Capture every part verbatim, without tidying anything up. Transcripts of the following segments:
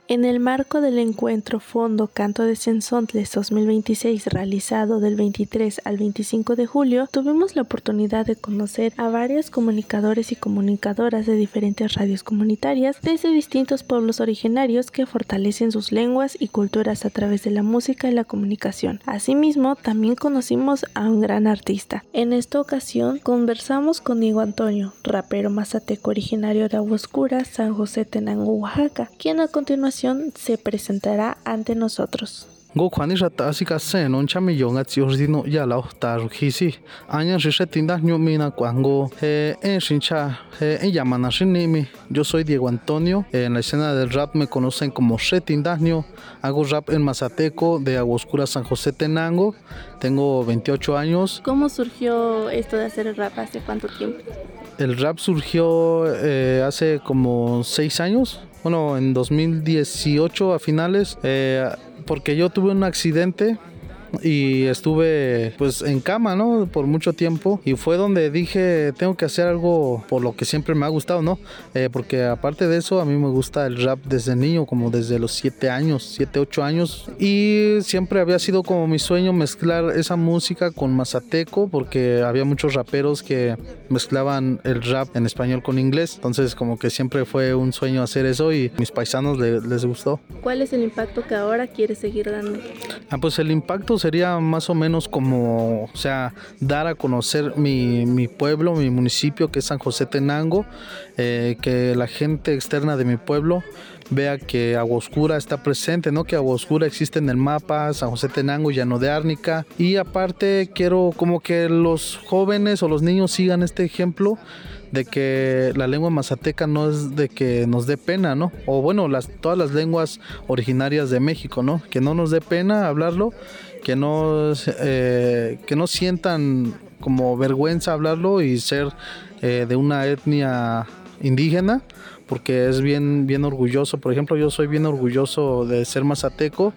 En el marco del encuentro Fondo Canto de Cenzontles dos mil veintiséis realizado del veintitrés al veinticinco de julio, tuvimos la oportunidad de conocer a varios comunicadores y comunicadoras de diferentes radios comunitarias desde distintos pueblos originarios que fortalecen sus lenguas y culturas a través de la música y la comunicación. Asimismo, también conocimos a un gran artista. En esta ocasión, conversamos con Diego Antonio, rapero mazateco originario de Aguascura, San José Tenango, Oaxaca, quien a continuación se presentará ante nosotros. Go khani rata asika sen on chami yonga tsiordino ya la ta rukhisi anya rishetinda nyumina kwango he en shincha he en yamana shinimi. Yo soy Diego Antonio, en la escena del rap me conocen como Shetindaño. Hago rap en mazateco de Aguascura, San José Tenango. Tengo veintiocho años. ¿Cómo surgió esto de hacer rap? ¿Hace cuánto tiempo? El rap surgió eh, hace como seis años. Bueno, en dos mil dieciocho a finales, eh, porque yo tuve un accidente y estuve pues en cama, ¿no? Por mucho tiempo, y fue donde dije tengo que hacer algo por lo que siempre me ha gustado, ¿no? Eh, porque aparte de eso a mí me gusta el rap desde niño, como desde los siete años, siete, ocho años, y siempre había sido como mi sueño mezclar esa música con mazateco, porque había muchos raperos que mezclaban el rap en español con inglés, entonces como que siempre fue un sueño hacer eso y mis paisanos le, les gustó. ¿Cuál es el impacto que ahora quieres seguir dando? Ah, pues el impacto sería más o menos como, o sea, dar a conocer mi, mi pueblo, mi municipio, que es San José Tenango, eh, que la gente externa de mi pueblo vea que Aguascura está presente, ¿no? Que Aguascura existe en el mapa, San José Tenango, Llano de Árnica, y aparte quiero como que los jóvenes o los niños sigan este ejemplo de que la lengua mazateca no es de que nos dé pena, ¿no? O bueno, las, todas las lenguas originarias de México, ¿no? Que no nos dé pena hablarlo, que no, eh, que no sientan como vergüenza hablarlo y ser eh, de una etnia indígena, porque es bien, bien orgulloso. Por ejemplo, yo soy bien orgulloso de ser mazateco,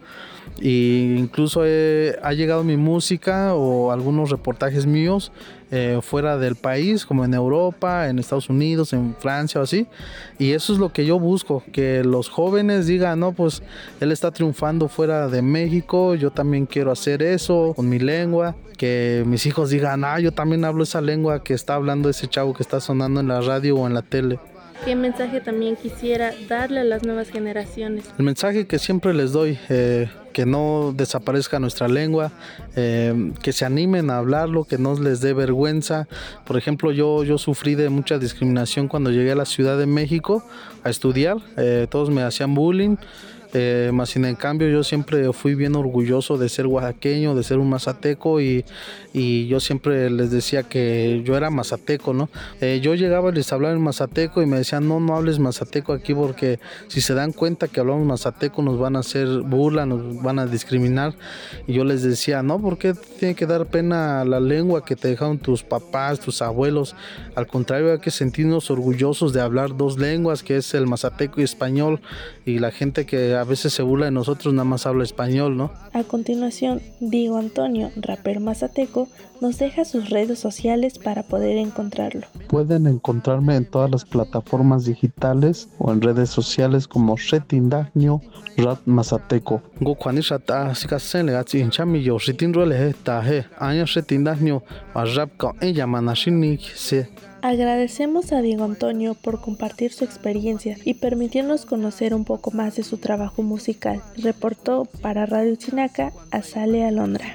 e incluso he, ha llegado mi música o algunos reportajes míos eh, fuera del país, como en Europa, en Estados Unidos, en Francia o así, y eso es lo que yo busco, que los jóvenes digan, no, pues él está triunfando fuera de México, yo también quiero hacer eso con mi lengua, que mis hijos digan, ah, yo también hablo esa lengua que está hablando ese chavo que está sonando en la radio o en la tele. ¿Qué mensaje también quisiera darle a las nuevas generaciones? El mensaje que siempre les doy, eh, que no desaparezca nuestra lengua, eh, que se animen a hablarlo, que no les dé vergüenza. Por ejemplo, yo, yo sufrí de mucha discriminación cuando llegué a la Ciudad de México a estudiar, eh, todos me hacían bullying. Eh, más sin en cambio yo siempre fui bien orgulloso de ser oaxaqueño, de ser un mazateco, y, y yo siempre les decía que yo era mazateco, ¿no? Eh, yo llegaba y les hablaba en mazateco y me decían, no, no hables mazateco aquí porque si se dan cuenta que hablamos mazateco nos van a hacer burla, nos van a discriminar. Y yo les decía, no, ¿por qué tiene que dar pena la lengua que te dejaron tus papás, tus abuelos? Al contrario, hay que sentirnos orgullosos de hablar dos lenguas, que es el mazateco y español, y la gente que a veces se burla de nosotros nada más habla español, ¿no? A continuación, Diego Antonio, rapero mazateco, nos deja sus redes sociales para poder encontrarlo. Pueden encontrarme en todas las plataformas digitales o en redes sociales como Shetindaño Rap Mazateco. Go khani rata asika sen le gatsi hinchami yo ritin role he ta he anya Shetindaño rap ka en yamana shini se. Agradecemos a Diego Antonio por compartir su experiencia y permitirnos conocer un poco más de su trabajo musical. Reportó para Radio Chinaca Azalea Alondra.